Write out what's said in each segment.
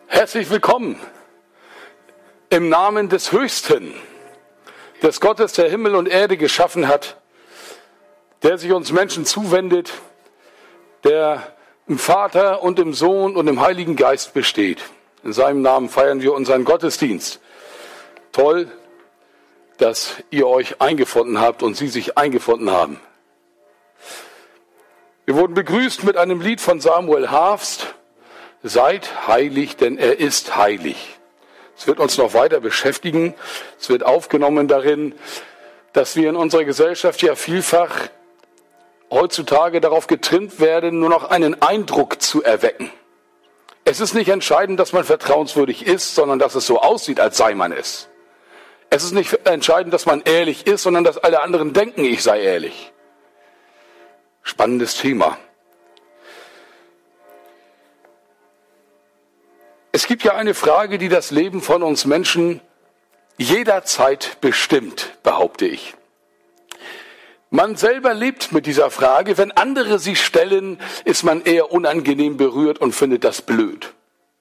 Herzlich willkommen im Namen des Höchsten, des Gottes, der Himmel und Erde geschaffen hat, der sich uns Menschen zuwendet, der im Vater und im Sohn und im Heiligen Geist besteht. In seinem Namen feiern wir unseren Gottesdienst. Toll, dass ihr euch eingefunden habt und sie sich eingefunden haben. Wir wurden begrüßt mit einem Lied von Samuel Harfst. Seid heilig, denn er ist heilig. Es wird uns noch weiter beschäftigen. Es wird aufgenommen darin, dass wir in unserer Gesellschaft ja vielfach heutzutage darauf getrimmt werden, nur noch einen Eindruck zu erwecken. Es ist nicht entscheidend, dass man vertrauenswürdig ist, sondern dass es so aussieht, als sei man es. Es ist nicht entscheidend, dass man ehrlich ist, sondern dass alle anderen denken, ich sei ehrlich. Spannendes Thema. Es gibt ja eine Frage, die das Leben von uns Menschen jederzeit bestimmt, behaupte ich. Man selber lebt mit dieser Frage. Wenn andere sie stellen, ist man eher unangenehm berührt und findet das blöd.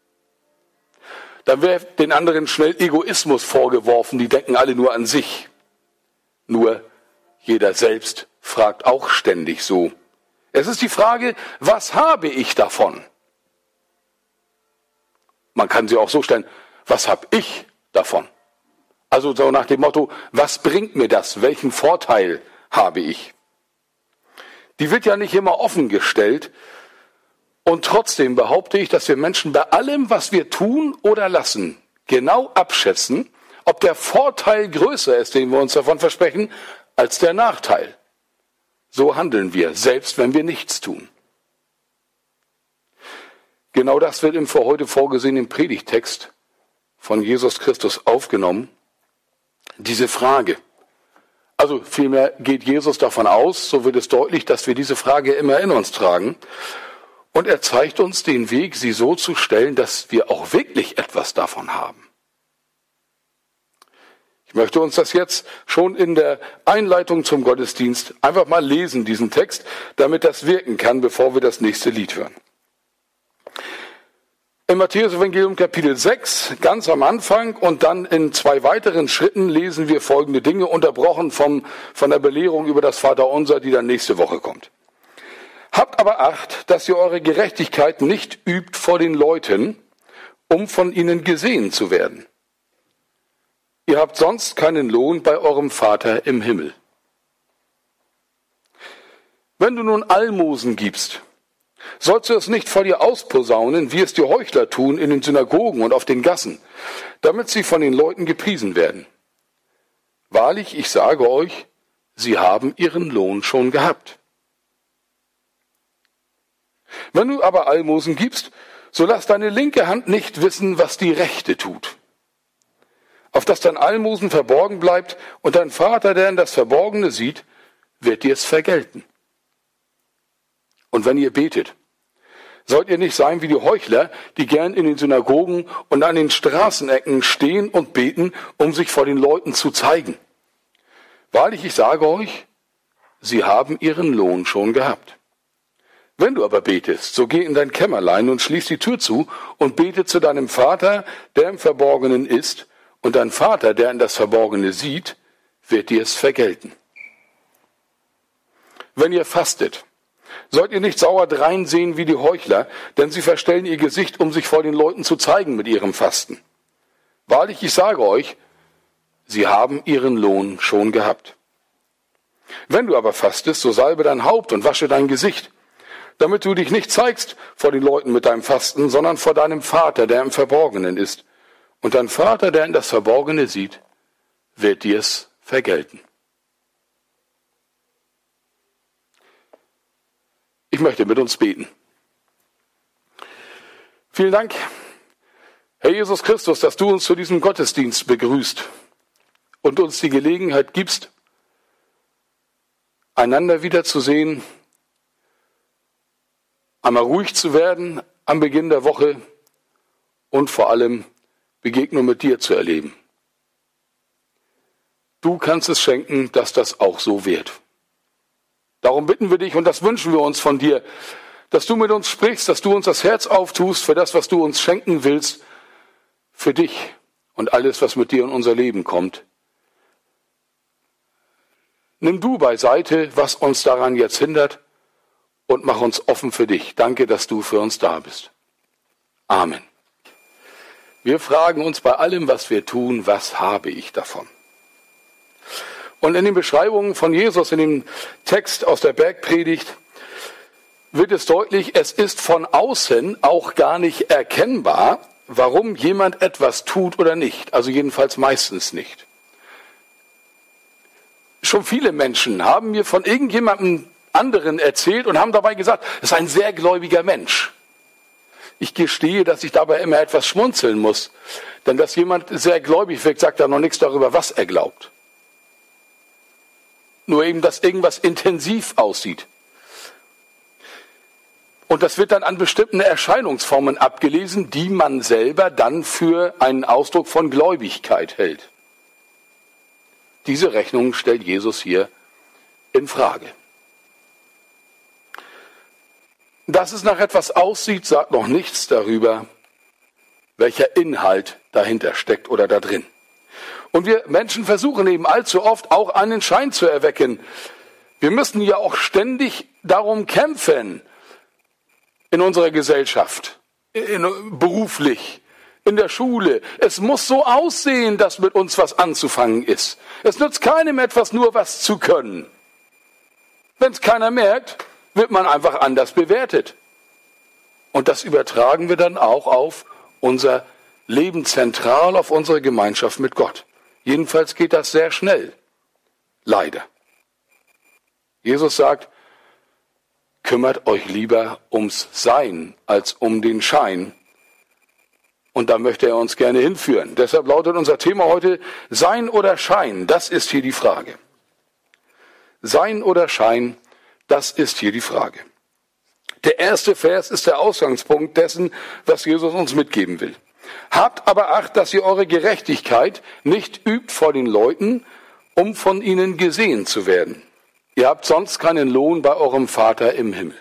Dann wird den anderen schnell Egoismus vorgeworfen, die denken alle nur an sich. Nur jeder selbst fragt auch ständig so. Es ist die Frage, was habe ich davon? Man kann sie auch so stellen, was habe ich davon? Also so nach dem Motto, was bringt mir das? Welchen Vorteil habe ich? Die wird ja nicht immer offen gestellt. Und trotzdem behaupte ich, dass wir Menschen bei allem, was wir tun oder lassen, genau abschätzen, ob der Vorteil größer ist, den wir uns davon versprechen, als der Nachteil. So handeln wir, selbst wenn wir nichts tun. Genau das wird im für heute vorgesehenen Predigttext von Jesus Christus aufgenommen. Diese Frage. Also vielmehr geht Jesus davon aus, so wird es deutlich, dass wir diese Frage immer in uns tragen. Und er zeigt uns den Weg, sie so zu stellen, dass wir auch wirklich etwas davon haben. Ich möchte uns das jetzt schon in der Einleitung zum Gottesdienst einfach mal lesen, diesen Text, damit das wirken kann, bevor wir das nächste Lied hören. Im Matthäus-Evangelium Kapitel 6, ganz am Anfang und dann in 2 weiteren Schritten lesen wir folgende Dinge, unterbrochen von der Belehrung über das Vaterunser, die dann nächste Woche kommt. Habt aber Acht, dass ihr eure Gerechtigkeit nicht übt vor den Leuten, um von ihnen gesehen zu werden. Ihr habt sonst keinen Lohn bei eurem Vater im Himmel. Wenn du nun Almosen gibst, sollst du es nicht vor dir ausposaunen, wie es die Heuchler tun in den Synagogen und auf den Gassen, damit sie von den Leuten gepriesen werden. Wahrlich, ich sage euch, sie haben ihren Lohn schon gehabt. Wenn du aber Almosen gibst, so lass deine linke Hand nicht wissen, was die rechte tut. Auf dass dein Almosen verborgen bleibt und dein Vater, der in das Verborgene sieht, wird dir es vergelten. Und wenn ihr betet, sollt ihr nicht sein wie die Heuchler, die gern in den Synagogen und an den Straßenecken stehen und beten, um sich vor den Leuten zu zeigen. Wahrlich, ich sage euch, sie haben ihren Lohn schon gehabt. Wenn du aber betest, so geh in dein Kämmerlein und schließ die Tür zu und bete zu deinem Vater, der im Verborgenen ist, und dein Vater, der in das Verborgene sieht, wird dir es vergelten. Wenn ihr fastet, sollt ihr nicht sauer dreinsehen wie die Heuchler, denn sie verstellen ihr Gesicht, um sich vor den Leuten zu zeigen mit ihrem Fasten. Wahrlich, ich sage euch, sie haben ihren Lohn schon gehabt. Wenn du aber fastest, so salbe dein Haupt und wasche dein Gesicht, damit du dich nicht zeigst vor den Leuten mit deinem Fasten, sondern vor deinem Vater, der im Verborgenen ist. Und dein Vater, der in das Verborgene sieht, wird dir es vergelten. Ich möchte mit uns beten. Vielen Dank, Herr Jesus Christus, dass du uns zu diesem Gottesdienst begrüßt und uns die Gelegenheit gibst, einander wiederzusehen, einmal ruhig zu werden am Beginn der Woche und vor allem Begegnung mit dir zu erleben. Du kannst es schenken, dass das auch so wird. Darum bitten wir dich, und das wünschen wir uns von dir, dass du mit uns sprichst, dass du uns das Herz auftust für das, was du uns schenken willst, für dich und alles, was mit dir in unser Leben kommt. Nimm du beiseite, was uns daran jetzt hindert, und mach uns offen für dich. Danke, dass du für uns da bist. Amen. Wir fragen uns bei allem, was wir tun, was habe ich davon? Und in den Beschreibungen von Jesus, in dem Text aus der Bergpredigt, wird es deutlich, es ist von außen auch gar nicht erkennbar, warum jemand etwas tut oder nicht. Also jedenfalls meistens nicht. Schon viele Menschen haben mir von irgendjemandem anderen erzählt und haben dabei gesagt, das ist ein sehr gläubiger Mensch. Ich gestehe, dass ich dabei immer etwas schmunzeln muss. Denn dass jemand sehr gläubig wirkt, sagt ja noch nichts darüber, was er glaubt. Nur eben, dass irgendwas intensiv aussieht. Und das wird dann an bestimmten Erscheinungsformen abgelesen, die man selber dann für einen Ausdruck von Gläubigkeit hält. Diese Rechnung stellt Jesus hier in Frage. Dass es nach etwas aussieht, sagt noch nichts darüber, welcher Inhalt dahinter steckt oder da drin. Und wir Menschen versuchen eben allzu oft auch einen Schein zu erwecken. Wir müssen ja auch ständig darum kämpfen in unserer Gesellschaft, beruflich, in der Schule. Es muss so aussehen, dass mit uns was anzufangen ist. Es nützt keinem etwas, nur was zu können. Wenn es keiner merkt, wird man einfach anders bewertet. Und das übertragen wir dann auch auf unser Leben zentral, auf unsere Gemeinschaft mit Gott. Jedenfalls geht das sehr schnell. Leider. Jesus sagt, kümmert euch lieber ums Sein als um den Schein. Und da möchte er uns gerne hinführen. Deshalb lautet unser Thema heute Sein oder Schein. Das ist hier die Frage. Sein oder Schein, das ist hier die Frage. Der erste Vers ist der Ausgangspunkt dessen, was Jesus uns mitgeben will. Habt aber Acht, dass ihr eure Gerechtigkeit nicht übt vor den Leuten, um von ihnen gesehen zu werden. Ihr habt sonst keinen Lohn bei eurem Vater im Himmel.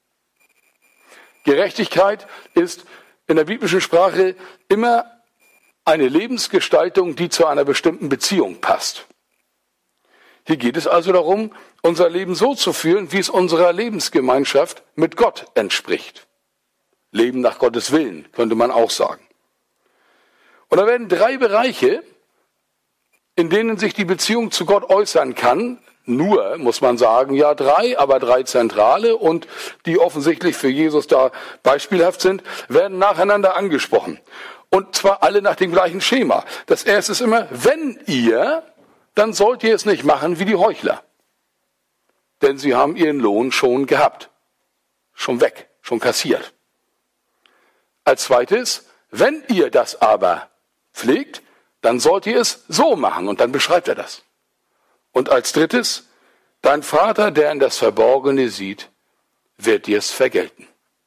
Gerechtigkeit ist in der biblischen Sprache immer eine Lebensgestaltung, die zu einer bestimmten Beziehung passt. Hier geht es also darum, unser Leben so zu führen, wie es unserer Lebensgemeinschaft mit Gott entspricht. Leben nach Gottes Willen, könnte man auch sagen. Und da werden 3 Bereiche, in denen sich die Beziehung zu Gott äußern kann. Nur, muss man sagen, ja 3, aber 3 zentrale und die offensichtlich für Jesus da beispielhaft sind, werden nacheinander angesprochen. Und zwar alle nach dem gleichen Schema. Das erste ist immer, wenn ihr, dann sollt ihr es nicht machen wie die Heuchler. Denn sie haben ihren Lohn schon gehabt. Schon weg, schon kassiert. Als zweites, wenn ihr das aber pflegt, dann sollt ihr es so machen. Und dann beschreibt er das. Und als drittes, dein Vater, der in das Verborgene sieht, wird dir es vergelten.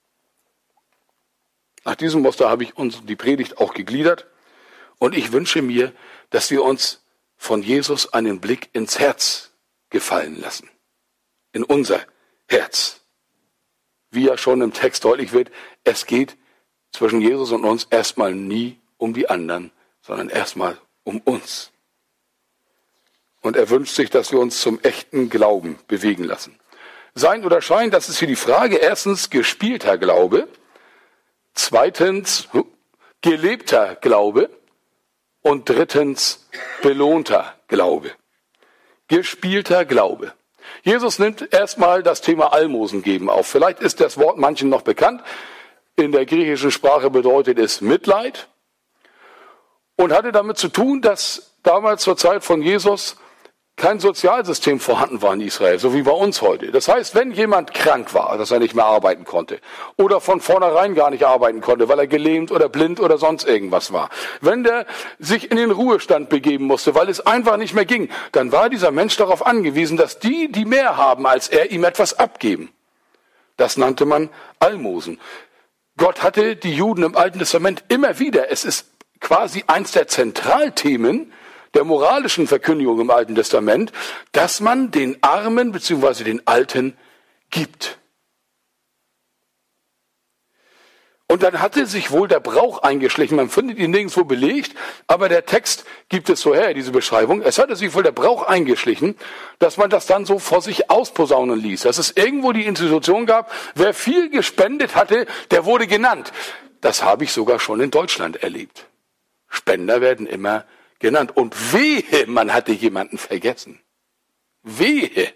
Nach diesem Muster habe ich uns die Predigt auch gegliedert. Und ich wünsche mir, dass wir uns von Jesus einen Blick ins Herz gefallen lassen. In unser Herz. Wie ja schon im Text deutlich wird, es geht zwischen Jesus und uns erstmal nie um die anderen, sondern erstmal um uns. Und er wünscht sich, dass wir uns zum echten Glauben bewegen lassen. Sein oder Schein, das ist hier die Frage. Erstens, gespielter Glaube. Zweitens, gelebter Glaube. Und drittens, belohnter Glaube. Gespielter Glaube. Jesus nimmt erstmal das Thema Almosen geben auf. Vielleicht ist das Wort manchen noch bekannt. In der griechischen Sprache bedeutet es Mitleid. Und hatte damit zu tun, dass damals zur Zeit von Jesus kein Sozialsystem vorhanden war in Israel, so wie bei uns heute. Das heißt, wenn jemand krank war, dass er nicht mehr arbeiten konnte oder von vornherein gar nicht arbeiten konnte, weil er gelähmt oder blind oder sonst irgendwas war, wenn der sich in den Ruhestand begeben musste, weil es einfach nicht mehr ging, dann war dieser Mensch darauf angewiesen, dass die mehr haben als er, ihm etwas abgeben. Das nannte man Almosen. Gott hatte die Juden im Alten Testament immer wieder, es ist quasi eins der Zentralthemen der moralischen Verkündigung im Alten Testament, dass man den Armen bzw. den Alten gibt. Und dann hatte sich wohl der Brauch eingeschlichen. Man findet ihn nirgendwo belegt, aber der Text gibt es so her, diese Beschreibung. Es hatte sich wohl der Brauch eingeschlichen, dass man das dann so vor sich ausposaunen ließ. Dass es irgendwo die Institution gab, wer viel gespendet hatte, der wurde genannt. Das habe ich sogar schon in Deutschland erlebt. Spender werden immer genannt. Und wehe, man hatte jemanden vergessen. Wehe.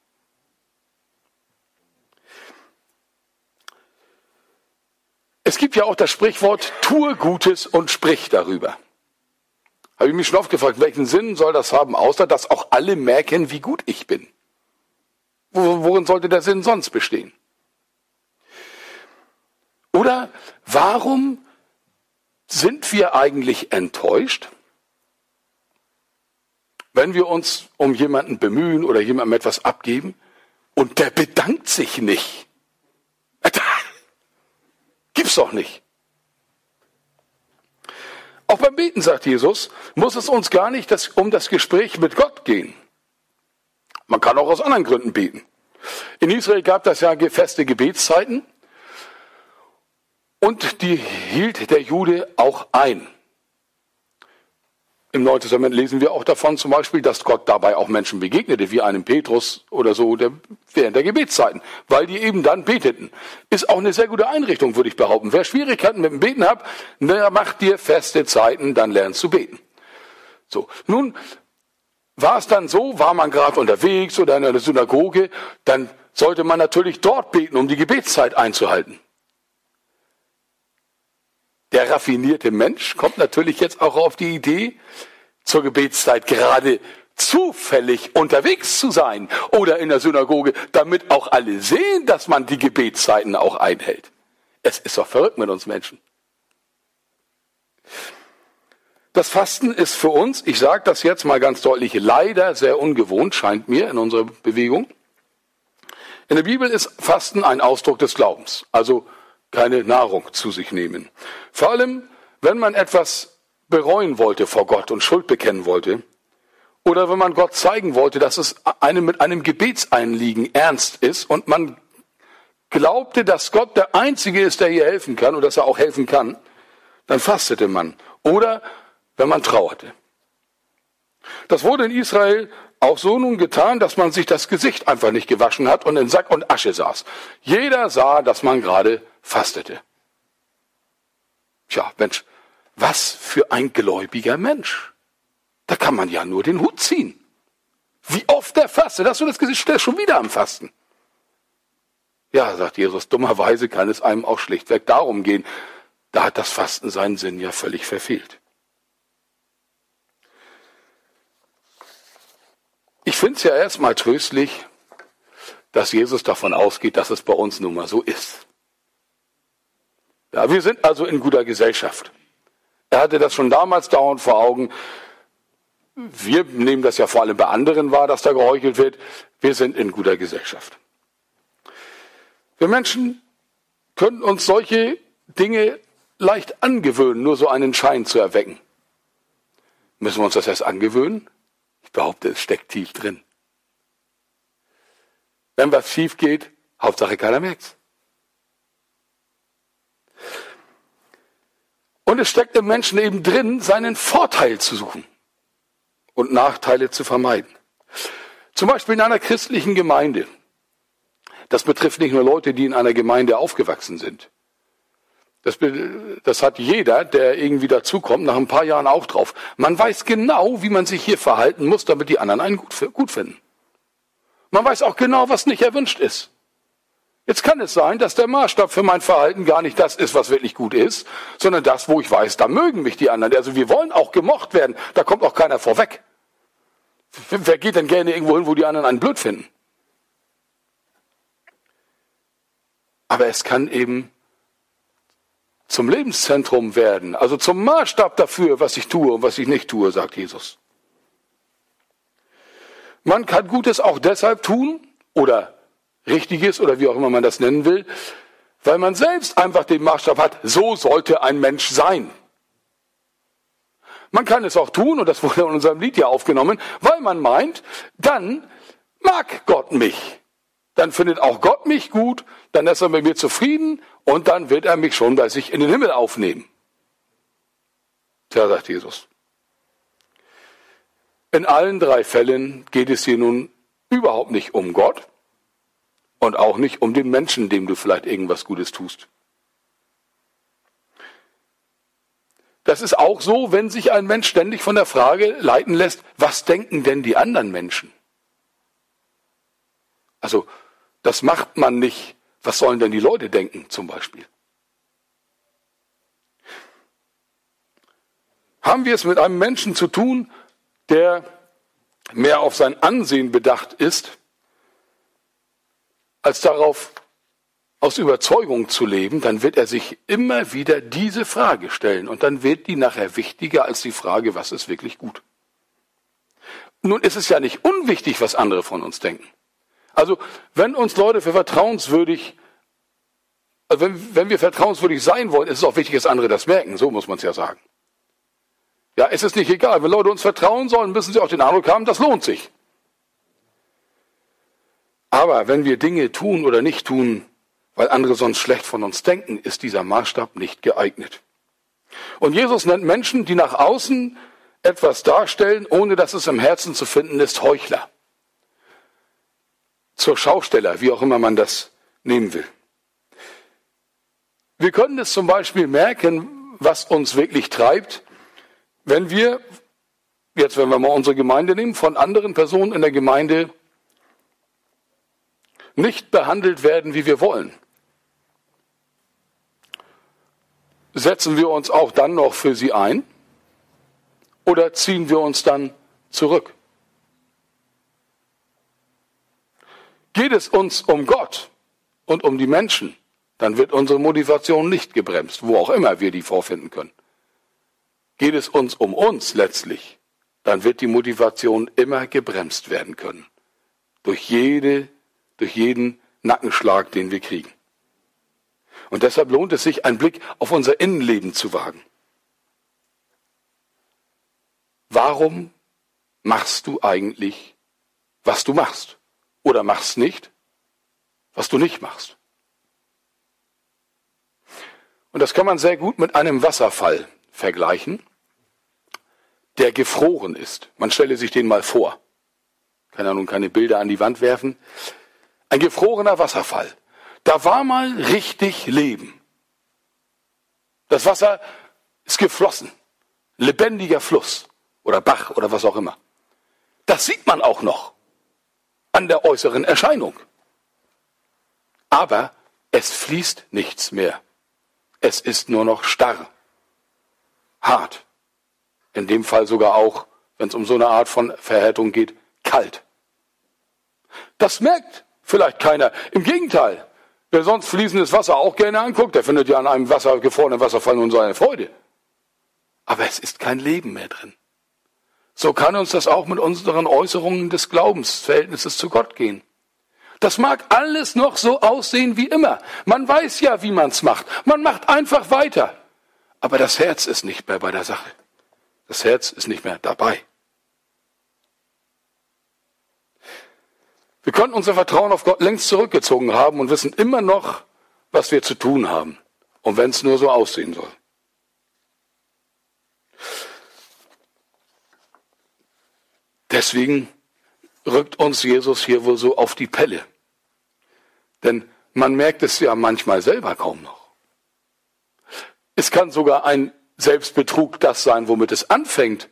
Es gibt ja auch das Sprichwort, tue Gutes und sprich darüber. Habe ich mich schon oft gefragt, welchen Sinn soll das haben, außer dass auch alle merken, wie gut ich bin? Worin sollte der Sinn sonst bestehen? Oder warum sind wir eigentlich enttäuscht, wenn wir uns um jemanden bemühen oder jemandem etwas abgeben und der bedankt sich nicht? Gibt's doch nicht. Auch beim Beten, sagt Jesus, muss es uns gar nicht um das Gespräch mit Gott gehen. Man kann auch aus anderen Gründen beten. In Israel gab es ja feste Gebetszeiten und die hielt der Jude auch ein. Im Neuen Testament lesen wir auch davon zum Beispiel, dass Gott dabei auch Menschen begegnete, wie einem Petrus oder so, während der Gebetszeiten, weil die eben dann beteten. Ist auch eine sehr gute Einrichtung, würde ich behaupten. Wer Schwierigkeiten mit dem Beten hat, mach dir feste Zeiten, dann lernst du beten. So, nun war es dann so, war man gerade unterwegs oder in einer Synagoge, dann sollte man natürlich dort beten, um die Gebetszeit einzuhalten. Der raffinierte Mensch kommt natürlich jetzt auch auf die Idee, zur Gebetszeit gerade zufällig unterwegs zu sein oder in der Synagoge, damit auch alle sehen, dass man die Gebetszeiten auch einhält. Es ist doch verrückt mit uns Menschen. Das Fasten ist für uns, ich sage das jetzt mal ganz deutlich, leider sehr ungewohnt, scheint mir in unserer Bewegung. In der Bibel ist Fasten ein Ausdruck des Glaubens, also keine Nahrung zu sich nehmen. Vor allem, wenn man etwas bereuen wollte vor Gott und Schuld bekennen wollte, oder wenn man Gott zeigen wollte, dass es mit einem Gebetseinliegen ernst ist und man glaubte, dass Gott der Einzige ist, der hier helfen kann und dass er auch helfen kann, dann fastete man. Oder wenn man trauerte. Das wurde in Israel auch so nun getan, dass man sich das Gesicht einfach nicht gewaschen hat und in Sack und Asche saß. Jeder sah, dass man gerade fastete. Tja, Mensch, was für ein gläubiger Mensch. Da kann man ja nur den Hut ziehen. Wie oft der fastet, hast du das Gesicht, der ist schon wieder am Fasten. Ja, sagt Jesus, dummerweise kann es einem auch schlichtweg darum gehen. Da hat das Fasten seinen Sinn ja völlig verfehlt. Ich finde es ja erstmal tröstlich, dass Jesus davon ausgeht, dass es bei uns nun mal so ist. Ja, wir sind also in guter Gesellschaft. Er hatte das schon damals dauernd vor Augen. Wir nehmen das ja vor allem bei anderen wahr, dass da geheuchelt wird. Wir sind in guter Gesellschaft. Wir Menschen können uns solche Dinge leicht angewöhnen, nur so einen Schein zu erwecken. Müssen wir uns das erst angewöhnen? Ich behaupte, es steckt tief drin. Wenn was schief geht, Hauptsache keiner merkt's. Und es steckt im Menschen eben drin, seinen Vorteil zu suchen und Nachteile zu vermeiden. Zum Beispiel in einer christlichen Gemeinde. Das betrifft nicht nur Leute, die in einer Gemeinde aufgewachsen sind. Das hat jeder, der irgendwie dazukommt, nach ein paar Jahren auch drauf. Man weiß genau, wie man sich hier verhalten muss, damit die anderen einen gut finden. Man weiß auch genau, was nicht erwünscht ist. Jetzt kann es sein, dass der Maßstab für mein Verhalten gar nicht das ist, was wirklich gut ist, sondern das, wo ich weiß, da mögen mich die anderen. Also wir wollen auch gemocht werden, da kommt auch keiner vorweg. Wer geht denn gerne irgendwo hin, wo die anderen einen blöd finden? Aber es kann eben zum Lebenszentrum werden, also zum Maßstab dafür, was ich tue und was ich nicht tue, sagt Jesus. Man kann Gutes auch deshalb tun oder Richtiges oder wie auch immer man das nennen will, weil man selbst einfach den Maßstab hat, so sollte ein Mensch sein. Man kann es auch tun, und das wurde in unserem Lied ja aufgenommen, weil man meint, dann mag Gott mich. dann findet auch Gott mich gut, dann ist er mit mir zufrieden und dann wird er mich schon bei sich in den Himmel aufnehmen. Tja, sagt Jesus. In allen 3 Fällen geht es hier nun überhaupt nicht um Gott und auch nicht um den Menschen, dem du vielleicht irgendwas Gutes tust. Das ist auch so, wenn sich ein Mensch ständig von der Frage leiten lässt, was denken denn die anderen Menschen? Also, das macht man nicht. Was sollen denn die Leute denken, zum Beispiel? Haben wir es mit einem Menschen zu tun, der mehr auf sein Ansehen bedacht ist, als darauf, aus Überzeugung zu leben, dann wird er sich immer wieder diese Frage stellen und dann wird die nachher wichtiger als die Frage, was ist wirklich gut. Nun ist es ja nicht unwichtig, was andere von uns denken. Also wenn uns Leute für vertrauenswürdig, wenn wir vertrauenswürdig sein wollen, ist es auch wichtig, dass andere das merken, so muss man es ja sagen. Ja, es ist nicht egal, wenn Leute uns vertrauen sollen, müssen sie auch den Eindruck haben, das lohnt sich. Aber wenn wir Dinge tun oder nicht tun, weil andere sonst schlecht von uns denken, ist dieser Maßstab nicht geeignet. Und Jesus nennt Menschen, die nach außen etwas darstellen, ohne dass es im Herzen zu finden ist, Heuchler. Zur Schausteller, wie auch immer man das nehmen will. Wir können es zum Beispiel merken, was uns wirklich treibt, wenn wir, jetzt wenn wir mal unsere Gemeinde nehmen, von anderen Personen in der Gemeinde nicht behandelt werden, wie wir wollen. Setzen wir uns auch dann noch für sie ein oder ziehen wir uns dann zurück? Geht es uns um Gott und um die Menschen, dann wird unsere Motivation nicht gebremst, wo auch immer wir die vorfinden können. Geht es uns um uns letztlich, dann wird die Motivation immer gebremst werden können. Durch jeden Nackenschlag, den wir kriegen. Und deshalb lohnt es sich, einen Blick auf unser Innenleben zu wagen. Warum machst du eigentlich, was du machst? Oder machst nicht, was du nicht machst? Und das kann man sehr gut mit einem Wasserfall vergleichen, der gefroren ist. Man stelle sich den mal vor. Kann ja nun keine Bilder an die Wand werfen. Ein gefrorener Wasserfall. Da war mal richtig Leben. Das Wasser ist geflossen. Lebendiger Fluss oder Bach oder was auch immer. Das sieht man auch noch an der äußeren Erscheinung. Aber es fließt nichts mehr. Es ist nur noch starr, hart. In dem Fall sogar auch, wenn es um so eine Art von Verhärtung geht, kalt. Das merkt vielleicht keiner. Im Gegenteil, wer sonst fließendes Wasser auch gerne anguckt, der findet ja an einem gefrorenen Wasserfall nun seine Freude. Aber es ist kein Leben mehr drin. So kann uns das auch mit unseren Äußerungen des Glaubensverhältnisses zu Gott gehen. Das mag alles noch so aussehen wie immer. Man weiß ja, wie man es macht. Man macht einfach weiter. Aber das Herz ist nicht mehr bei der Sache. Das Herz ist nicht mehr dabei. Wir können unser Vertrauen auf Gott längst zurückgezogen haben und wissen immer noch, was wir zu tun haben. Und wenn es nur so aussehen soll. Deswegen rückt uns Jesus hier wohl so auf die Pelle. Denn man merkt es ja manchmal selber kaum noch. Es kann sogar ein Selbstbetrug das sein, womit es anfängt.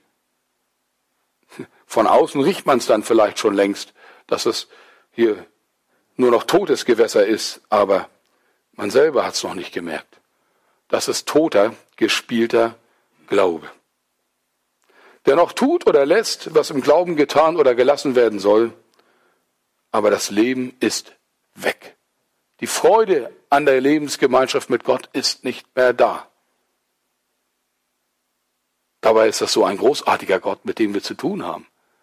Von außen riecht man es dann vielleicht schon längst, dass es hier nur noch totes Gewässer ist, aber man selber hat es noch nicht gemerkt. Das ist toter, gespielter Glaube. Der noch tut oder lässt, was im Glauben getan oder gelassen werden soll, aber das Leben ist weg. Die Freude an der Lebensgemeinschaft mit Gott ist nicht mehr da. Dabei ist das so ein großartiger Gott, mit dem wir zu tun haben.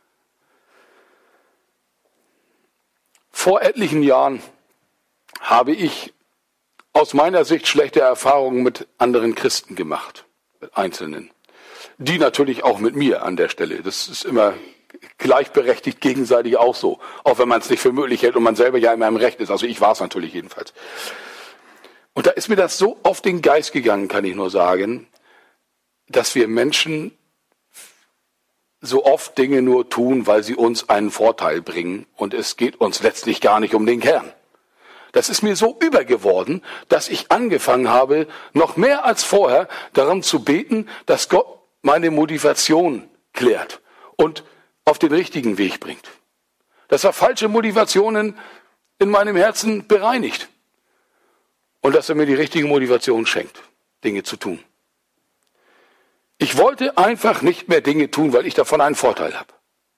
Vor etlichen Jahren habe ich aus meiner Sicht schlechte Erfahrungen mit anderen Christen gemacht, mit Einzelnen. Die natürlich auch mit mir an der Stelle. Das ist immer gleichberechtigt gegenseitig auch so. Auch wenn man es nicht für möglich hält und man selber ja immer im Recht ist. Also ich war es natürlich jedenfalls. Und da ist mir das so auf den Geist gegangen, kann ich nur sagen, dass wir Menschen so oft Dinge nur tun, weil sie uns einen Vorteil bringen. Und es geht uns letztlich gar nicht um den Kern. Das ist mir so übergeworden, dass ich angefangen habe, noch mehr als vorher darum zu beten, dass Gott meine Motivation klärt und auf den richtigen Weg bringt. Dass er falsche Motivationen in meinem Herzen bereinigt. Und dass er mir die richtige Motivation schenkt, Dinge zu tun. Ich wollte einfach nicht mehr Dinge tun, weil ich davon einen Vorteil habe.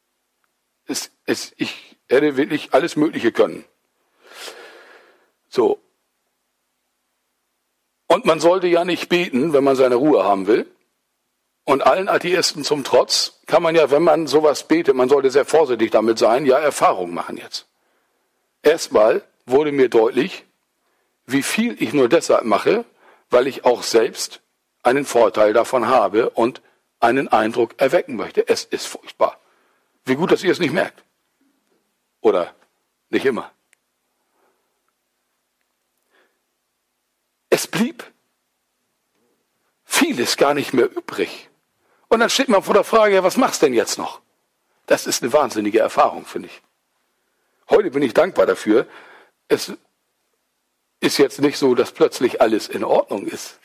Ich hätte wirklich alles Mögliche können. So. Und man sollte ja nicht beten, wenn man seine Ruhe haben will. Und allen Atheisten zum Trotz kann man ja, wenn man sowas betet, man sollte sehr vorsichtig damit sein, ja Erfahrung machen jetzt. Erstmal wurde mir deutlich, wie viel ich nur deshalb mache, weil ich auch selbst einen Vorteil davon habe und einen Eindruck erwecken möchte. Es ist furchtbar. Wie gut, dass ihr es nicht merkt. Oder nicht immer. Es blieb vieles gar nicht mehr übrig. Und dann steht man vor der Frage, ja, was machst du denn jetzt noch? Das ist eine wahnsinnige Erfahrung, finde ich. Heute bin ich dankbar dafür. Es ist jetzt nicht so, dass plötzlich alles in Ordnung ist.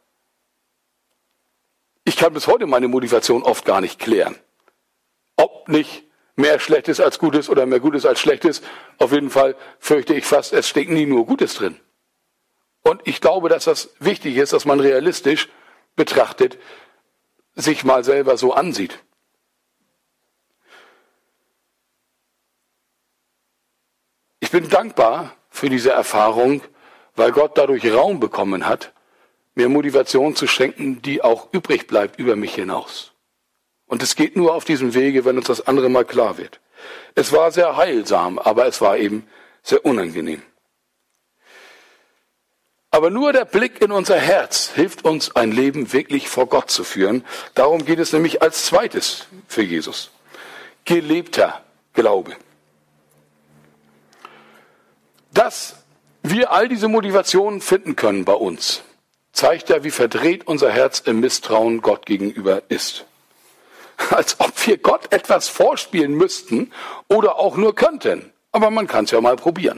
Ich kann bis heute meine Motivation oft gar nicht klären. Ob nicht mehr Schlechtes als Gutes oder mehr Gutes als Schlechtes, auf jeden Fall fürchte ich fast, es steckt nie nur Gutes drin. Und ich glaube, dass das wichtig ist, dass man realistisch betrachtet, sich mal selber so ansieht. Ich bin dankbar für diese Erfahrung, weil Gott dadurch Raum bekommen hat, mir Motivation zu schenken, die auch übrig bleibt über mich hinaus. Und es geht nur auf diesem Wege, wenn uns das andere mal klar wird. Es war sehr heilsam, aber es war eben sehr unangenehm. Aber nur der Blick in unser Herz hilft uns, ein Leben wirklich vor Gott zu führen. Darum geht es nämlich als zweites für Jesus. Gelebter Glaube. Dass wir all diese Motivationen finden können bei uns, zeigt ja, wie verdreht unser Herz im Misstrauen Gott gegenüber ist. Als ob wir Gott etwas vorspielen müssten oder auch nur könnten. Aber man kann es ja mal probieren.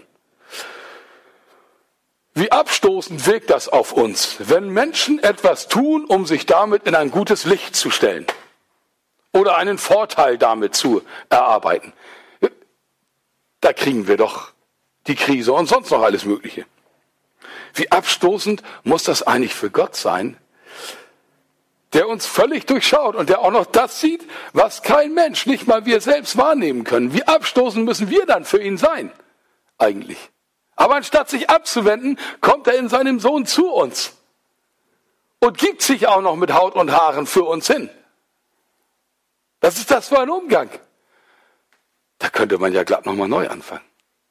Wie abstoßend wirkt das auf uns, wenn Menschen etwas tun, um sich damit in ein gutes Licht zu stellen oder einen Vorteil damit zu erarbeiten. Da kriegen wir doch die Krise und sonst noch alles Mögliche. Wie abstoßend muss das eigentlich für Gott sein, der uns völlig durchschaut und der auch noch das sieht, was kein Mensch, nicht mal wir selbst wahrnehmen können. Wie abstoßend müssen wir dann für ihn sein, eigentlich? Aber anstatt sich abzuwenden, kommt er in seinem Sohn zu uns und gibt sich auch noch mit Haut und Haaren für uns hin. Was ist das für ein Umgang? Da könnte man ja glatt nochmal neu anfangen.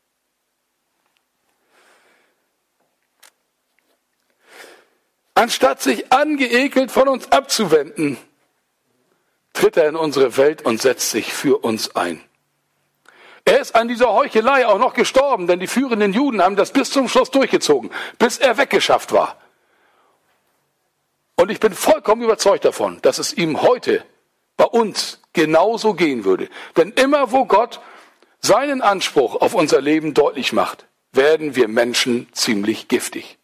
Anstatt sich angeekelt von uns abzuwenden, tritt er in unsere Welt und setzt sich für uns ein. Er ist an dieser Heuchelei auch noch gestorben, denn die führenden Juden haben das bis zum Schluss durchgezogen, bis er weggeschafft war. Und ich bin vollkommen überzeugt davon, dass es ihm heute bei uns genauso gehen würde. Denn immer wo Gott seinen Anspruch auf unser Leben deutlich macht, werden wir Menschen ziemlich giftig.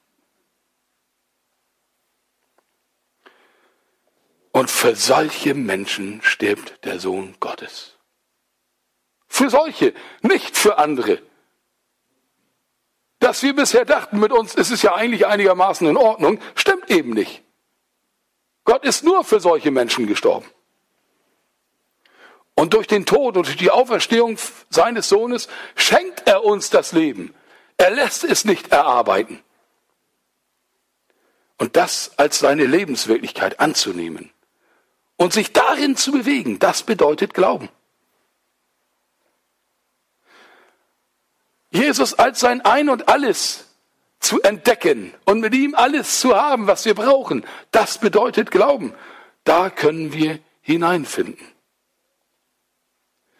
Und für solche Menschen stirbt der Sohn Gottes. Für solche, nicht für andere. Dass wir bisher dachten, mit uns ist es ja eigentlich einigermaßen in Ordnung, stimmt eben nicht. Gott ist nur für solche Menschen gestorben. Und durch den Tod und durch die Auferstehung seines Sohnes schenkt er uns das Leben. Er lässt es nicht erarbeiten. Und das als seine Lebenswirklichkeit anzunehmen und sich darin zu bewegen, das bedeutet Glauben. Jesus als sein Ein und Alles zu entdecken und mit ihm alles zu haben, was wir brauchen, das bedeutet Glauben. Da können wir hineinfinden.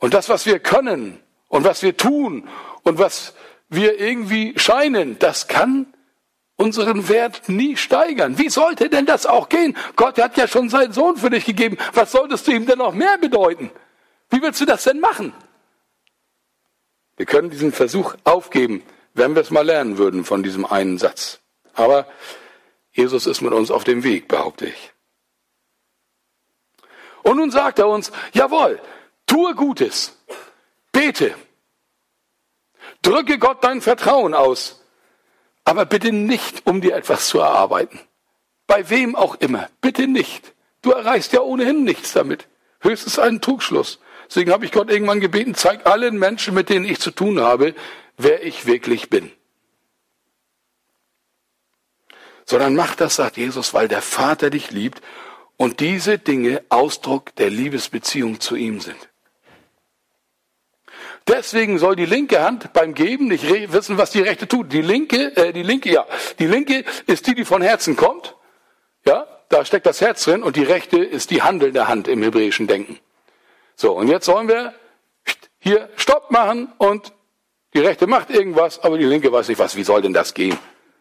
Und das, was wir können und was wir tun und was wir irgendwie scheinen, das kann unseren Wert nie steigern. Wie sollte denn das auch gehen? Gott hat ja schon seinen Sohn für dich gegeben. Was solltest du ihm denn noch mehr bedeuten? Wie willst du das denn machen? Wir können diesen Versuch aufgeben, wenn wir es mal lernen würden von diesem einen Satz. Aber Jesus ist mit uns auf dem Weg, behaupte ich. Und nun sagt er uns, jawohl, tue Gutes, bete, drücke Gott dein Vertrauen aus, aber bitte nicht, um dir etwas zu erarbeiten. Bei wem auch immer, bitte nicht. Du erreichst ja ohnehin nichts damit. Höchstens einen Trugschluss. Deswegen habe ich Gott irgendwann gebeten, zeig allen Menschen, mit denen ich zu tun habe, wer ich wirklich bin. Sondern mach das, sagt Jesus, weil der Vater dich liebt und diese Dinge Ausdruck der Liebesbeziehung zu ihm sind. Deswegen soll die linke Hand beim Geben nicht wissen, was die rechte tut. Die linke ist die von Herzen kommt. Ja, da steckt das Herz drin und die rechte ist die handelnde Hand im hebräischen Denken. So, und jetzt sollen wir hier Stopp machen und die rechte macht irgendwas, aber die linke weiß nicht was. Wie soll denn das gehen?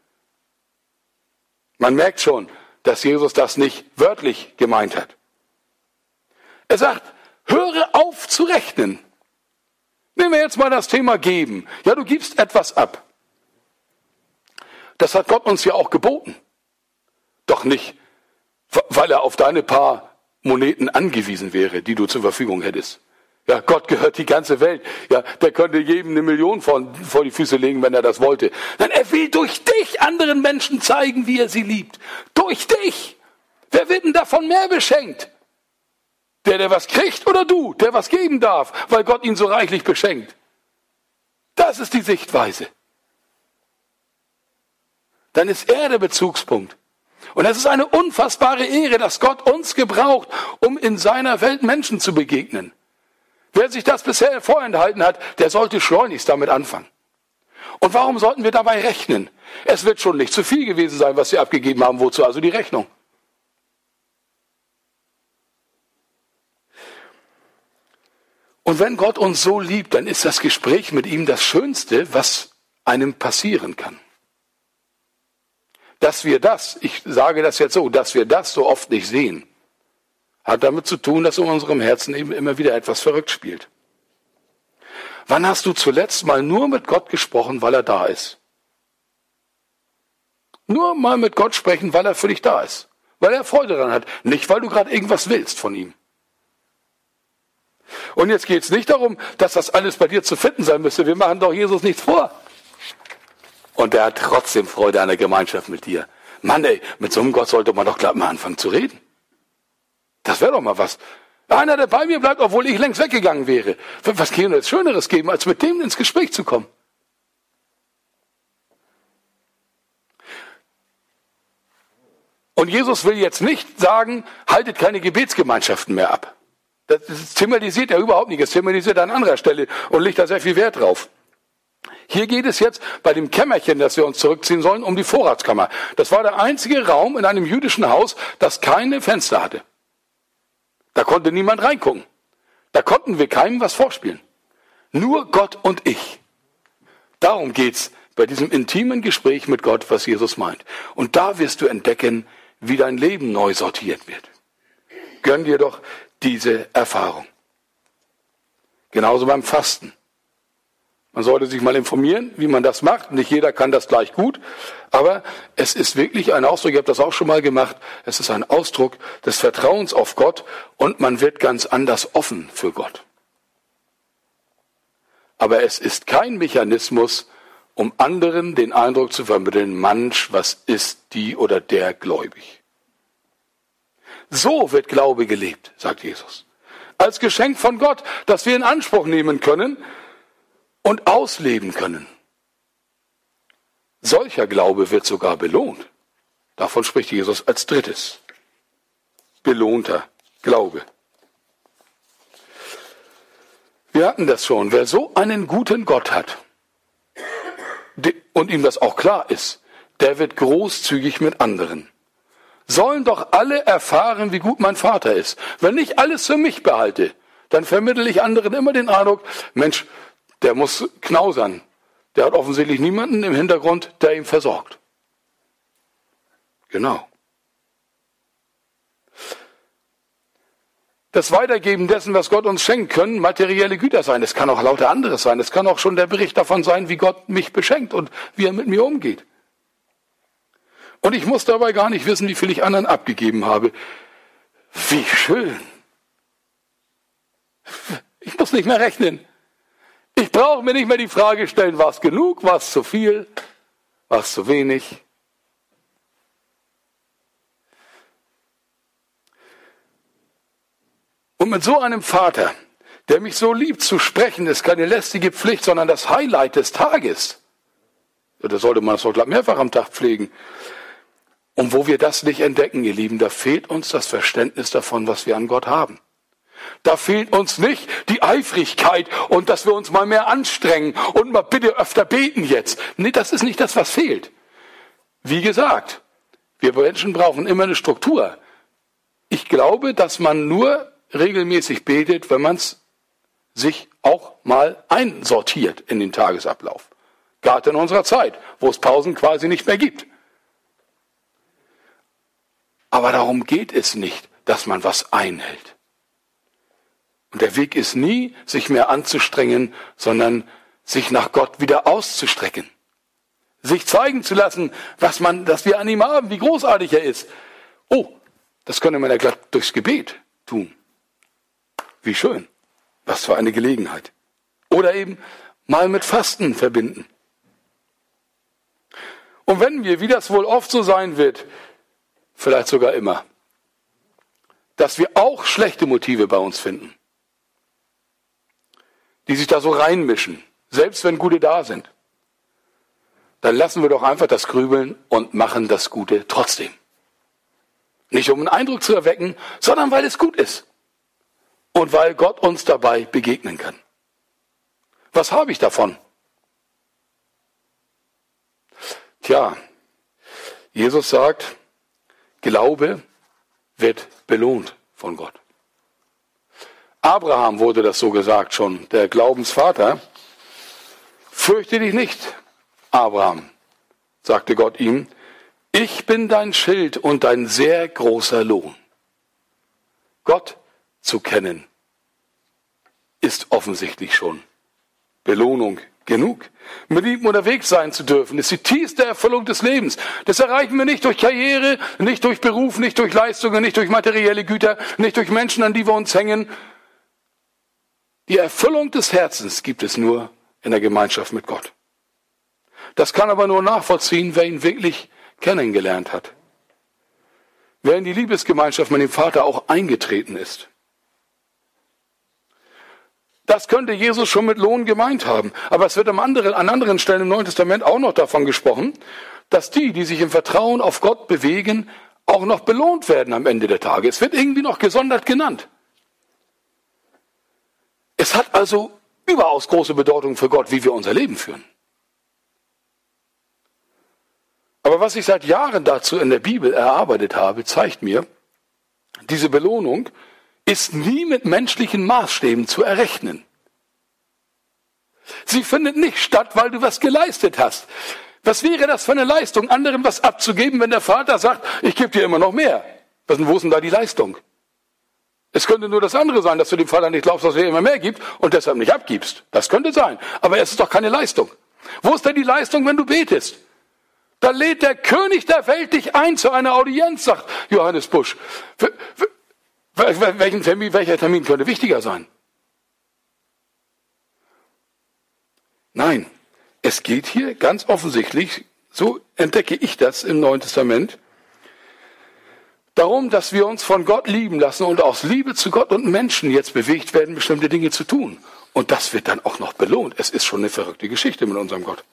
Man merkt schon, dass Jesus das nicht wörtlich gemeint hat. Er sagt, höre auf zu rechnen. Nehmen wir jetzt mal das Thema Geben. Ja, du gibst etwas ab. Das hat Gott uns ja auch geboten. Doch nicht, weil er auf deine paar Moneten angewiesen wäre, die du zur Verfügung hättest. Ja, Gott gehört die ganze Welt. Ja, der könnte jedem 1 Million vor die Füße legen, wenn er das wollte. Nein, er will durch dich anderen Menschen zeigen, wie er sie liebt. Durch dich. Wer wird denn davon mehr beschenkt? Der was kriegt oder du, der was geben darf, weil Gott ihn so reichlich beschenkt? Das ist die Sichtweise. Dann ist er der Bezugspunkt. Und es ist eine unfassbare Ehre, dass Gott uns gebraucht, um in seiner Welt Menschen zu begegnen. Wer sich das bisher vorenthalten hat, der sollte schleunigst damit anfangen. Und warum sollten wir dabei rechnen? Es wird schon nicht zu viel gewesen sein, was wir abgegeben haben. Wozu also die Rechnung? Und wenn Gott uns so liebt, dann ist das Gespräch mit ihm das Schönste, was einem passieren kann. Dass wir das, ich sage das jetzt so, dass wir das so oft nicht sehen, hat damit zu tun, dass in unserem Herzen eben immer wieder etwas verrückt spielt. Wann hast du zuletzt mal nur mit Gott gesprochen, weil er da ist? Nur mal mit Gott sprechen, weil er für dich da ist. Weil er Freude daran hat. Nicht, weil du gerade irgendwas willst von ihm. Und jetzt geht es nicht darum, dass das alles bei dir zu finden sein müsste. Wir machen doch Jesus nichts vor. Und er hat trotzdem Freude an der Gemeinschaft mit dir. Mann, ey, mit so einem Gott sollte man doch gleich mal anfangen zu reden. Das wäre doch mal was. Einer, der bei mir bleibt, obwohl ich längst weggegangen wäre. Was kann es Schöneres geben, als mit dem ins Gespräch zu kommen? Und Jesus will jetzt nicht sagen, haltet keine Gebetsgemeinschaften mehr ab. Das thematisiert er überhaupt nicht. Das thematisiert er an anderer Stelle und legt da sehr viel Wert drauf. Hier geht es jetzt bei dem Kämmerchen, das wir uns zurückziehen sollen, um die Vorratskammer. Das war der einzige Raum in einem jüdischen Haus, das keine Fenster hatte. Da konnte niemand reingucken. Da konnten wir keinem was vorspielen. Nur Gott und ich. Darum geht's bei diesem intimen Gespräch mit Gott, was Jesus meint. Und da wirst du entdecken, wie dein Leben neu sortiert wird. Gönn dir doch diese Erfahrung. Genauso beim Fasten. Man sollte sich mal informieren, wie man das macht. Nicht jeder kann das gleich gut, aber es ist wirklich ein Ausdruck, ich habe das auch schon mal gemacht, es ist ein Ausdruck des Vertrauens auf Gott und man wird ganz anders offen für Gott. Aber es ist kein Mechanismus, um anderen den Eindruck zu vermitteln, manch, was ist die oder der gläubig. So wird Glaube gelebt, sagt Jesus. Als Geschenk von Gott, das wir in Anspruch nehmen können und ausleben können. Solcher Glaube wird sogar belohnt. Davon spricht Jesus als drittes. Belohnter Glaube. Wir hatten das schon. Wer so einen guten Gott hat und ihm das auch klar ist, der wird großzügig mit anderen. Sollen doch alle erfahren, wie gut mein Vater ist. Wenn ich alles für mich behalte, dann vermittle ich anderen immer den Eindruck, Mensch, der muss knausern. Der hat offensichtlich niemanden im Hintergrund, der ihn versorgt. Genau. Das Weitergeben dessen, was Gott uns schenkt, können materielle Güter sein. Es kann auch lauter anderes sein. Es kann auch schon der Bericht davon sein, wie Gott mich beschenkt und wie er mit mir umgeht. Und ich muss dabei gar nicht wissen, wie viel ich anderen abgegeben habe. Wie schön. Ich muss nicht mehr rechnen. Ich brauche mir nicht mehr die Frage stellen, war es genug, war es zu viel, war es zu wenig. Und mit so einem Vater, der mich so liebt, zu sprechen, ist keine lästige Pflicht, sondern das Highlight des Tages. Da sollte man es doch mehrfach am Tag pflegen. Und wo wir das nicht entdecken, ihr Lieben, da fehlt uns das Verständnis davon, was wir an Gott haben. Da fehlt uns nicht die Eifrigkeit und dass wir uns mal mehr anstrengen und mal bitte öfter beten jetzt. Nee, das ist nicht das, was fehlt. Wie gesagt, wir Menschen brauchen immer eine Struktur. Ich glaube, dass man nur regelmäßig betet, wenn man es sich auch mal einsortiert in den Tagesablauf. Gerade in unserer Zeit, wo es Pausen quasi nicht mehr gibt. Aber darum geht es nicht, dass man was einhält. Und der Weg ist nie, sich mehr anzustrengen, sondern sich nach Gott wieder auszustrecken. Sich zeigen zu lassen, dass wir an ihm haben, wie großartig er ist. Oh, das könnte man ja glatt durchs Gebet tun. Wie schön. Was für eine Gelegenheit. Oder eben mal mit Fasten verbinden. Und wenn wir, wie das wohl oft so sein wird, vielleicht sogar immer, dass wir auch schlechte Motive bei uns finden, die sich da so reinmischen, selbst wenn gute da sind, dann lassen wir doch einfach das Grübeln und machen das Gute trotzdem. Nicht um einen Eindruck zu erwecken, sondern weil es gut ist. Und weil Gott uns dabei begegnen kann. Was habe ich davon? Tja, Jesus sagt, Glaube wird belohnt von Gott. Abraham wurde das so gesagt schon, der Glaubensvater. Fürchte dich nicht, Abraham, sagte Gott ihm, ich bin dein Schild und dein sehr großer Lohn. Gott zu kennen, ist offensichtlich schon Belohnung genug. Mit ihm unterwegs sein zu dürfen, ist die tiefste Erfüllung des Lebens. Das erreichen wir nicht durch Karriere, nicht durch Beruf, nicht durch Leistungen, nicht durch materielle Güter, nicht durch Menschen, an die wir uns hängen. Die Erfüllung des Herzens gibt es nur in der Gemeinschaft mit Gott. Das kann aber nur nachvollziehen, wer ihn wirklich kennengelernt hat. Wer in die Liebesgemeinschaft mit dem Vater auch eingetreten ist. Das könnte Jesus schon mit Lohn gemeint haben. Aber es wird an anderen Stellen im Neuen Testament auch noch davon gesprochen, dass die sich im Vertrauen auf Gott bewegen, auch noch belohnt werden am Ende der Tage. Es wird irgendwie noch gesondert genannt. Es hat also überaus große Bedeutung für Gott, wie wir unser Leben führen. Aber was ich seit Jahren dazu in der Bibel erarbeitet habe, zeigt mir, diese Belohnung ist nie mit menschlichen Maßstäben zu errechnen. Sie findet nicht statt, weil du was geleistet hast. Was wäre das für eine Leistung, anderen was abzugeben, wenn der Vater sagt, ich gebe dir immer noch mehr? Wo ist denn da die Leistung? Es könnte nur das andere sein, dass du dem Vater nicht glaubst, dass er immer mehr gibt und deshalb nicht abgibst. Das könnte sein. Aber es ist doch keine Leistung. Wo ist denn die Leistung, wenn du betest? Da lädt der König der Welt dich ein zu einer Audienz, sagt Johannes Busch. Welcher Termin könnte wichtiger sein? Nein, es geht hier ganz offensichtlich, so entdecke ich das im Neuen Testament, darum, dass wir uns von Gott lieben lassen und aus Liebe zu Gott und Menschen jetzt bewegt werden, bestimmte Dinge zu tun. Und das wird dann auch noch belohnt. Es ist schon eine verrückte Geschichte mit unserem Gott.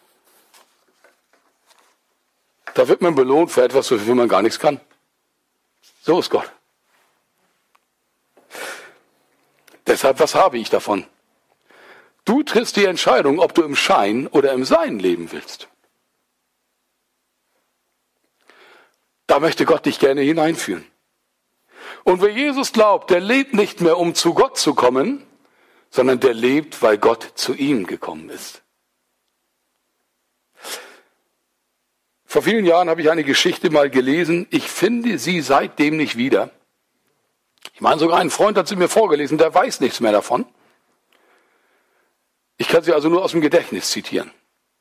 Da wird man belohnt für etwas, wofür man gar nichts kann. So ist Gott. Deshalb, was habe ich davon? Du triffst die Entscheidung, ob du im Schein oder im Sein leben willst. Da möchte Gott dich gerne hineinführen. Und wer Jesus glaubt, der lebt nicht mehr, um zu Gott zu kommen, sondern der lebt, weil Gott zu ihm gekommen ist. Vor vielen Jahren habe ich eine Geschichte mal gelesen. Ich finde sie seitdem nicht wieder. Ich meine, sogar ein Freund hat sie mir vorgelesen, der weiß nichts mehr davon. Ich kann sie also nur aus dem Gedächtnis zitieren.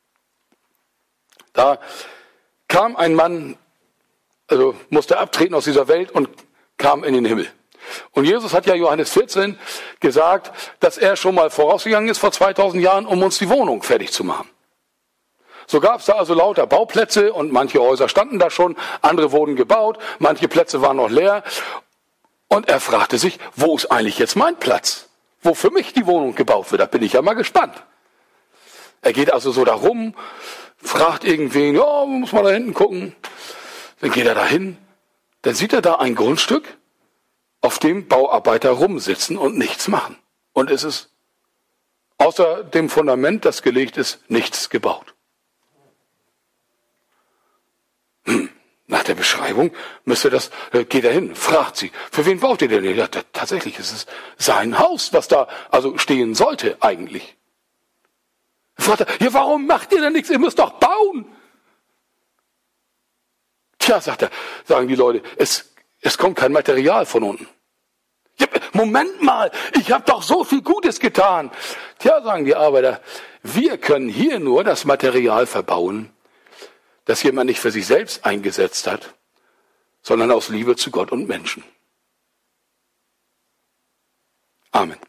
Da kam ein Mann, also musste abtreten aus dieser Welt und kam in den Himmel. Und Jesus hat ja Johannes 14 gesagt, dass er schon mal vorausgegangen ist vor 2000 Jahren, um uns die Wohnung fertig zu machen. So gab es da also lauter Bauplätze und manche Häuser standen da schon, andere wurden gebaut, manche Plätze waren noch leer. Und er fragte sich, wo ist eigentlich jetzt mein Platz? Wo für mich die Wohnung gebaut wird, da bin ich ja mal gespannt. Er geht also so da rum, fragt irgendwen, ja, muss man da hinten gucken. Dann geht er da hin, dann sieht er da ein Grundstück, auf dem Bauarbeiter rumsitzen und nichts machen. Und es ist außer dem Fundament, das gelegt ist, nichts gebaut. Nach der Beschreibung geht er hin, fragt sie, für wen baut ihr denn? Ja, tatsächlich, es ist sein Haus, was da also stehen sollte eigentlich. Fragt er, ja, warum macht ihr denn nichts? Ihr müsst doch bauen. Tja, sagen die Leute, es kommt kein Material von unten. Ja, Moment mal, ich habe doch so viel Gutes getan. Tja, sagen die Arbeiter, wir können hier nur das Material verbauen, das jemand nicht für sich selbst eingesetzt hat, sondern aus Liebe zu Gott und Menschen. Amen.